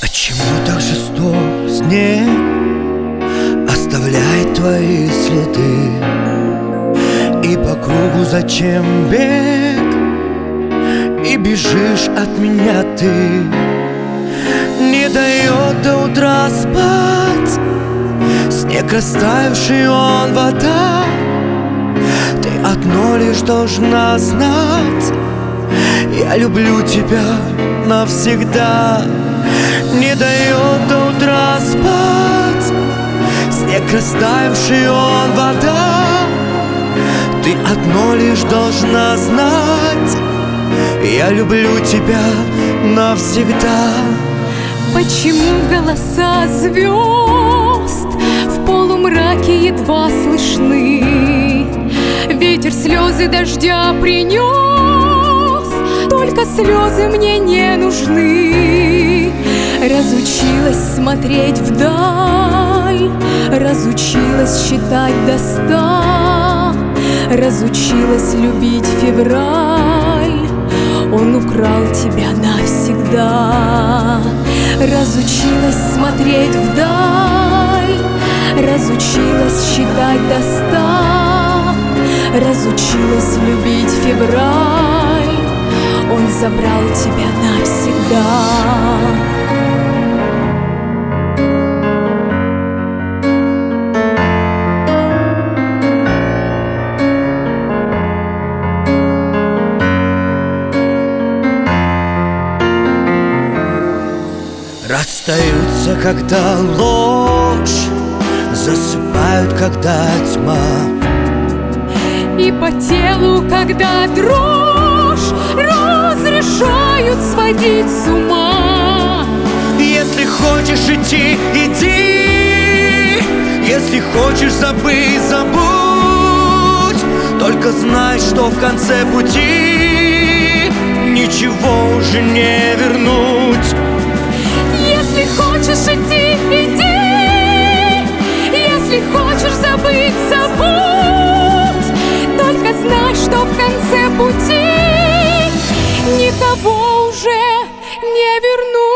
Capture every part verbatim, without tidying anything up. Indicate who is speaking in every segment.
Speaker 1: Почему так жесток снег оставляет твои следы? И по кругу зачем бег? И бежишь от меня ты. Не дает до утра спать снег растаявший, он вода. Ты одно лишь должна знать: я люблю тебя навсегда. Не дает до утра спать снег растаявший, он вода. Ты одно лишь должна знать: я люблю тебя навсегда.
Speaker 2: Почему голоса звезд в полумраке едва слышны? Ветер слезы дождя принес, только слезы мне не нужны. Разучилась смотреть вдаль, разучилась считать до ста, разучилась любить февраль, он украл тебя навсегда. Разучилась смотреть вдаль, разучилась считать до ста, разучилась любить февраль, он забрал тебя навсегда.
Speaker 1: Расстаются, когда ложь, засыпают, когда тьма,
Speaker 2: и по телу, когда дрожь, разрешают сводить с ума.
Speaker 1: Если хочешь идти, иди. Если хочешь забыть, забудь. Только знай, что в конце пути ничего уже не вернуть.
Speaker 2: Если хочешь идти, иди. Если хочешь забыть, забудь. Только знай, что в конце пути никого уже не вернуть.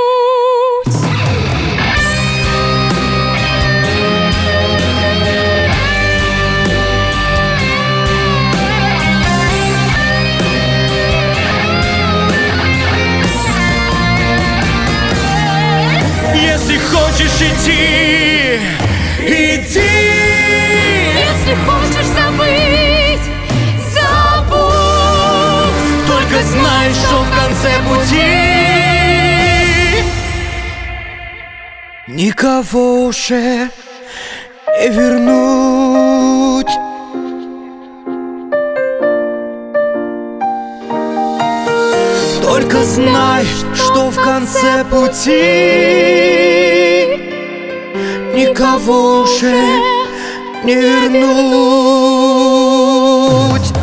Speaker 1: Если хочешь идти, иди.
Speaker 2: Если хочешь забыть, забудь.
Speaker 1: Только знай, что в конце пути никого уже не вернуть. Только знай, что в конце пути никого уже не вернуть.